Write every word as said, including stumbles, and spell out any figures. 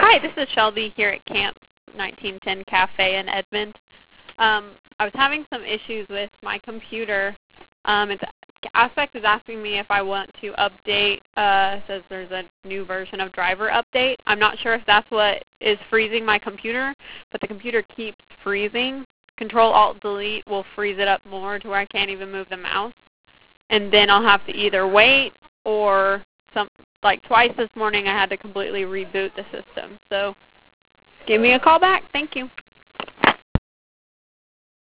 Hi, this is Shelby here at Camp nineteen ten Cafe in Edmond. Um, I was having some issues with my computer. Um, it's, Aspect is asking me if I want to update. Uh, says there's a new version of driver update. I'm not sure if that's what is freezing my computer, but the computer keeps freezing. Control Alt Delete will freeze it up more to where I can't even move the mouse. And then I'll have to either wait or some like twice this morning I had to completely reboot the system. So give me a call back. Thank you.